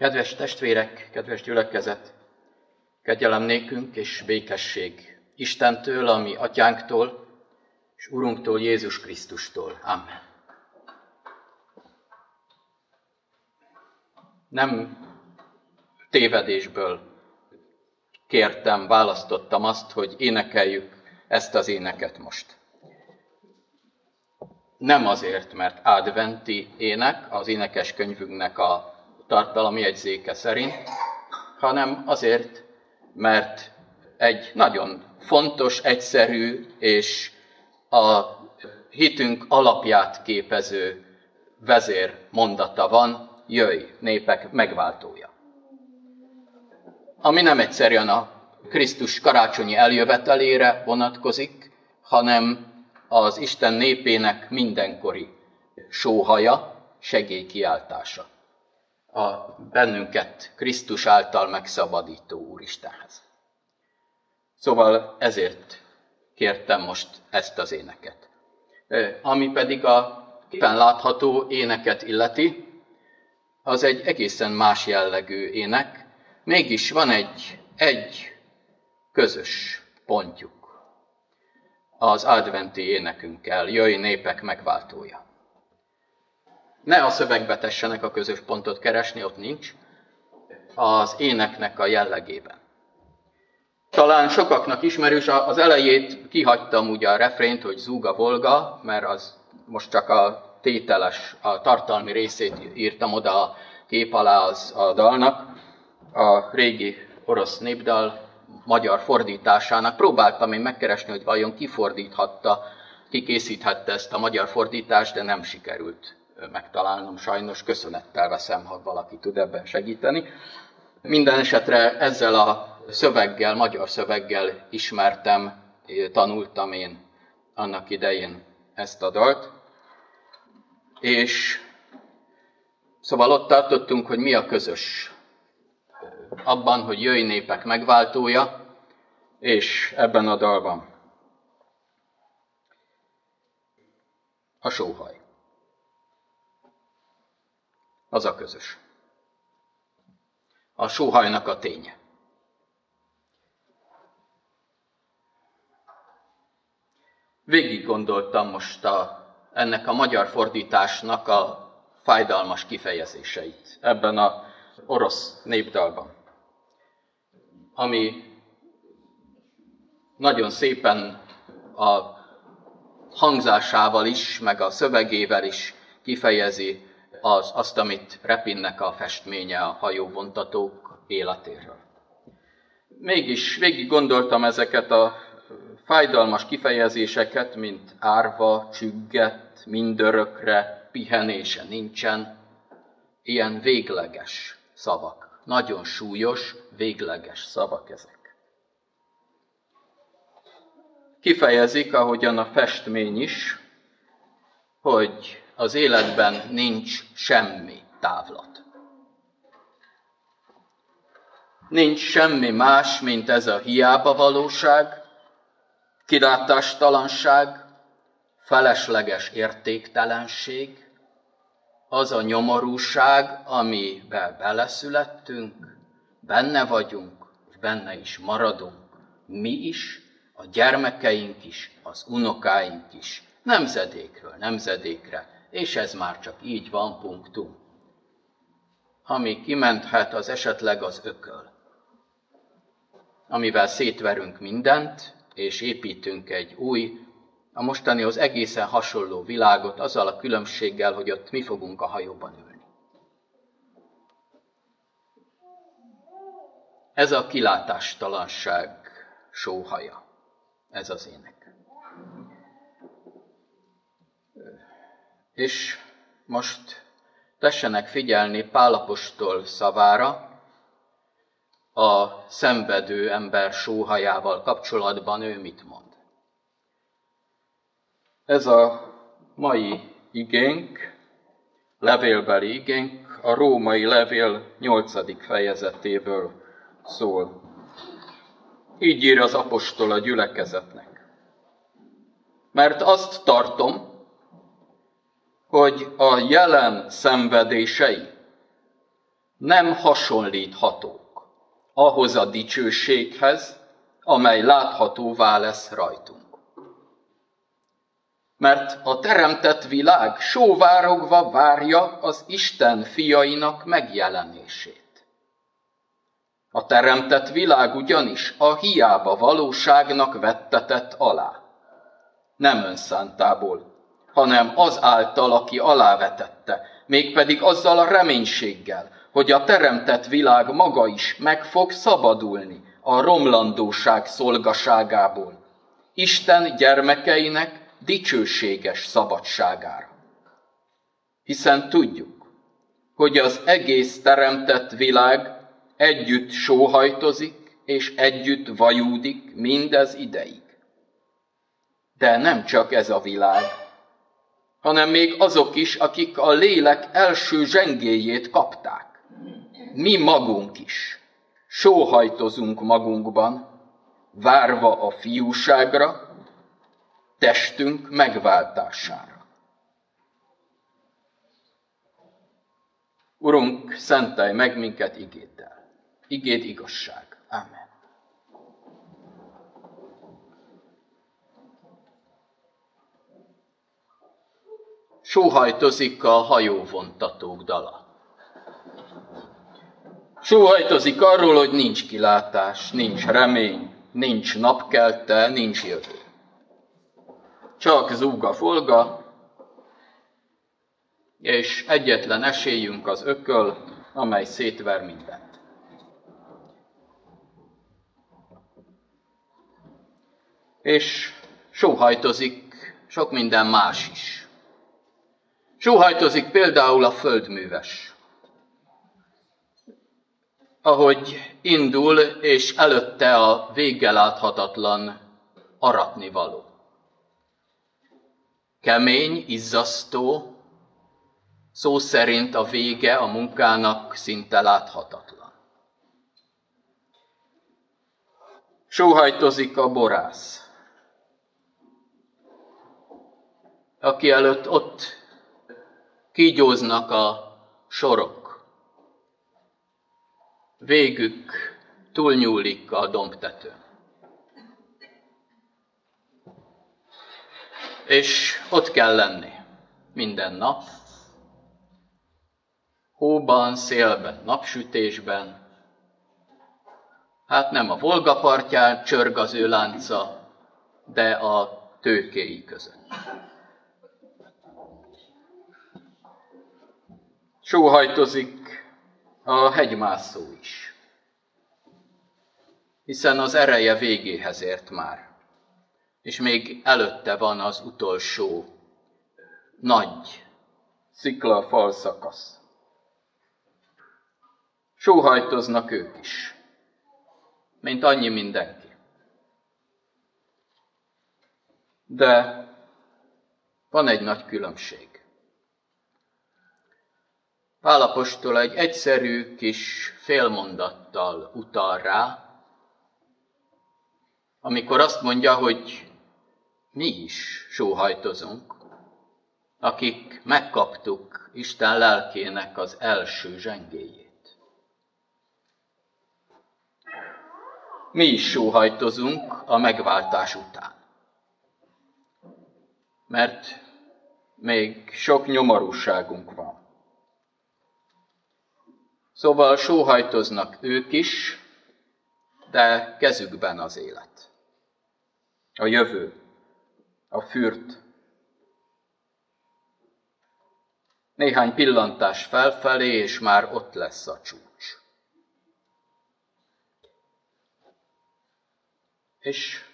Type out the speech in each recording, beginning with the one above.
Kedves testvérek, kedves gyülekezet, kegyelem nékünk és békesség Istentől, a mi atyánktól, és Urunktól, Jézus Krisztustól. Amen. Nem tévedésből kértem, választottam azt, hogy énekeljük ezt az éneket most. Nem azért, mert adventi ének, az énekeskönyvünknek a tartalomjegyzéke szerint, hanem azért, mert egy nagyon fontos, egyszerű és a hitünk alapját képező vezérmondata van, jöjj, népek megváltója. Ami nem egyszerűen a Krisztus karácsonyi eljövetelére vonatkozik, hanem az Isten népének mindenkori sóhaja, segélykiáltása a bennünket Krisztus által megszabadító Úristenhez. Szóval ezért kértem most ezt az éneket. Ami pedig a képen látható éneket illeti, az egy egészen más jellegű ének, mégis van egy közös pontjuk az adventi énekünkkel, jöjj népek megváltója. Ne a szövegbe tessenek a közös pontot keresni, ott nincs, az éneknek a jellegében. Talán sokaknak ismerős, az elejét kihagytam ugye a refrént, hogy zúg a Volga, mert az most csak a tételes, a tartalmi részét írtam oda a kép alá a dalnak, a régi orosz népdal magyar fordításának. Próbáltam én megkeresni, hogy vajon ki fordíthatta, ki készíthette ezt a magyar fordítást, de nem sikerült megtalálnom sajnos. Köszönettel veszem, ha valaki tud ebben segíteni. Minden esetre ezzel a szöveggel, magyar szöveggel ismertem, tanultam én annak idején ezt a dalt. És szóval ott tartottunk, hogy mi a közös abban, hogy jöjj népek megváltója, és ebben a dalban a sóhaj. Az a közös. A sóhajnak a ténye. Végig gondoltam most ennek a magyar fordításnak a fájdalmas kifejezéseit ebben az orosz népdalban, ami nagyon szépen a hangzásával is, meg a szövegével is kifejezi azt, amit Repinnek a festménye a hajóvontatók életéről. Mégis végig gondoltam ezeket a fájdalmas kifejezéseket, mint árva, csügget, mindörökre, pihenése nincsen, ilyen végleges szavak, nagyon súlyos, végleges szavak ezek. Kifejezik, ahogyan a festmény is, hogy az életben nincs semmi távlat. Nincs semmi más, mint ez a hiába valóság, kilátástalanság, felesleges értéktelenség, az a nyomorúság, amiben beleszülettünk, benne vagyunk, és benne is maradunk, mi is, a gyermekeink is, az unokáink is, nemzedékről nemzedékre, és ez már csak így van, punktum. Ami kimenthet, az esetleg az ököl, amivel szétverünk mindent, és építünk egy új, a mostanihoz egészen hasonló világot, azzal a különbséggel, hogy ott mi fogunk a hajóban ülni. Ez a kilátástalanság sóhaja, ez az ének. És most tessenek figyelni Pál apostol szavára, a szenvedő ember sóhajával kapcsolatban ő mit mond. Ez a mai igénk, levélbeli igénk, a római levél 8. fejezetéből szól. Így ír az apostol a gyülekezetnek. Mert azt tartom, hogy a jelen szenvedései nem hasonlíthatók ahhoz a dicsőséghez, amely láthatóvá lesz rajtunk. Mert a teremtett világ sóvárogva várja az Isten fiainak megjelenését. A teremtett világ ugyanis a hiába valóságnak vettetett alá. Nem önszántából, hanem az által, aki alávetette, mégpedig azzal a reménységgel, hogy a teremtett világ maga is meg fog szabadulni a romlandóság szolgaságából, Isten gyermekeinek dicsőséges szabadságára. Hiszen tudjuk, hogy az egész teremtett világ együtt sóhajtozik és együtt vajúdik mindez ideig. De nem csak ez a világ, hanem még azok is, akik a lélek első zsengéjét kapták. Mi magunk is sóhajtozunk magunkban, várva a fiúságra, testünk megváltására. Urunk, szentelj meg minket igéddel. Igéd igazság. Amen. Sóhajtozik a hajóvontatók dala. Sóhajtozik arról, hogy nincs kilátás, nincs remény, nincs napkelte, nincs jövő. Csak zúg a folga, és egyetlen esélyünk az ököl, amely szétver mindent. És sóhajtozik sok minden más is. Sóhajtozik például a földműves, ahogy indul, és előtte a véggel láthatatlan aratnivaló. Kemény, izzasztó, szó szerint a vége a munkának szinte láthatatlan. Sóhajtozik a borász, aki előtt ott kígyóznak a sorok. Végük túlnyúlik a dombtetőn. És ott kell lenni minden nap, hóban, szélben, napsütésben. Hát nem a Volga partján csörg az ő lánca, de a tőkéi között. Sóhajtozik a hegymászó is, hiszen az ereje végéhez ért már, és még előtte van az utolsó nagy sziklafal szakasz. Sóhajtoznak ők is, mint annyi mindenki. De van egy nagy különbség. Pál apostol egy egyszerű kis félmondattal utal rá, amikor azt mondja, hogy mi is sóhajtozunk, akik megkaptuk Isten lelkének az első zsengéjét. Mi is sóhajtozunk a megváltás után, mert még sok nyomorúságunk van. Szóval sóhajtoznak ők is, de kezükben az élet, a jövő, a fürt. Néhány pillantás felfelé, és már ott lesz a csúcs. És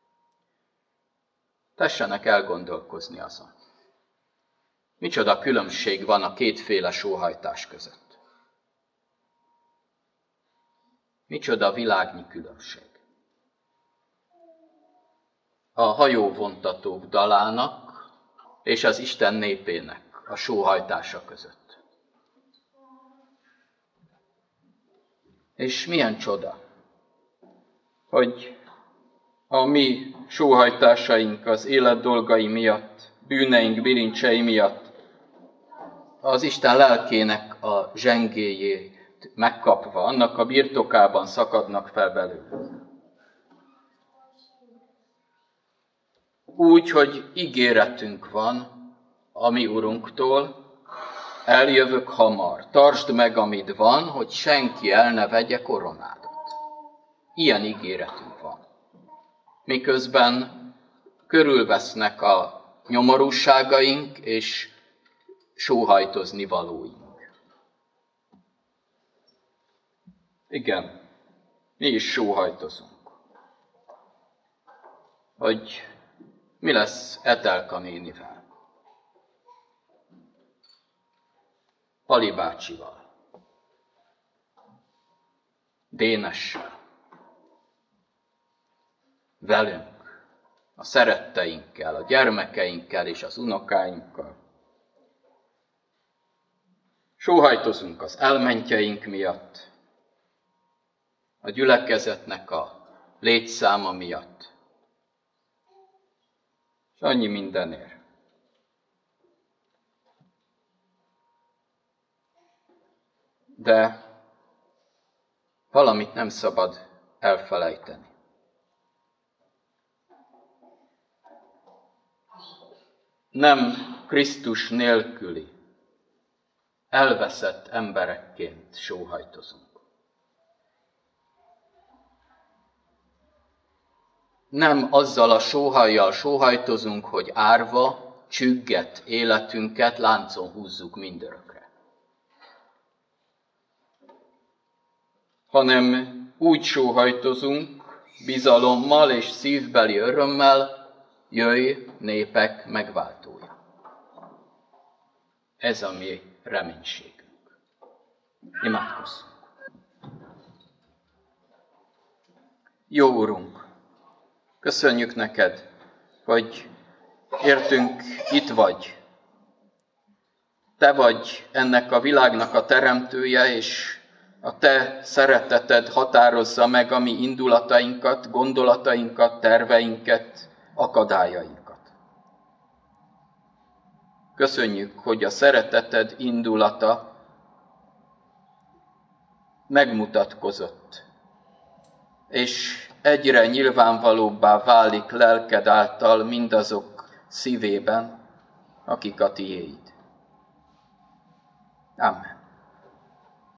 tessenek elgondolkozni azon. Micsoda különbség van a kétféle sóhajtás között. Micsoda világnyi különbség. A hajóvontatók dalának és az Isten népének a sóhajtása között. És milyen csoda, hogy a mi sóhajtásaink az élet dolgai miatt, bűneink bilincsei miatt az Isten lelkének a zsengéjé megkapva, annak a birtokában szakadnak fel belőle. Úgy, hogy ígéretünk van a mi Urunktól, eljövök hamar, tartsd meg, amit van, hogy senki el ne vegye koronádat. Ilyen ígéretünk van. Miközben körülvesznek a nyomorúságaink és sóhajtozni valóink. Igen, mi is sóhajtozunk. Hogy mi lesz Etelka nénivel, Pali bácsival, Dénessel, velünk, a szeretteinkkel, a gyermekeinkkel és az unokáinkkal. Sóhajtozunk az elmentjeink miatt, a gyülekezetnek a létszáma miatt, és annyi mindenért. De valamit nem szabad elfelejteni. Nem Krisztus nélküli, elveszett emberekként sóhajtozunk. Nem azzal a sóhajjal sóhajtozunk, hogy árva, csügget életünket láncon húzzuk mindörökre. Hanem úgy sóhajtozunk, bizalommal és szívbeli örömmel, jöjj, népek megváltója. Ez a mi reménységünk. Imádkozzunk. Jó Urunk, köszönjük neked, hogy értünk itt vagy. Te vagy ennek a világnak a teremtője, és a te szereteted határozza meg a mi indulatainkat, gondolatainkat, terveinket, akadályainkat. Köszönjük, hogy a szereteted indulata megmutatkozott, és egyre nyilvánvalóbbá válik lelked által mindazok szívében, akik a tiéd. Amen.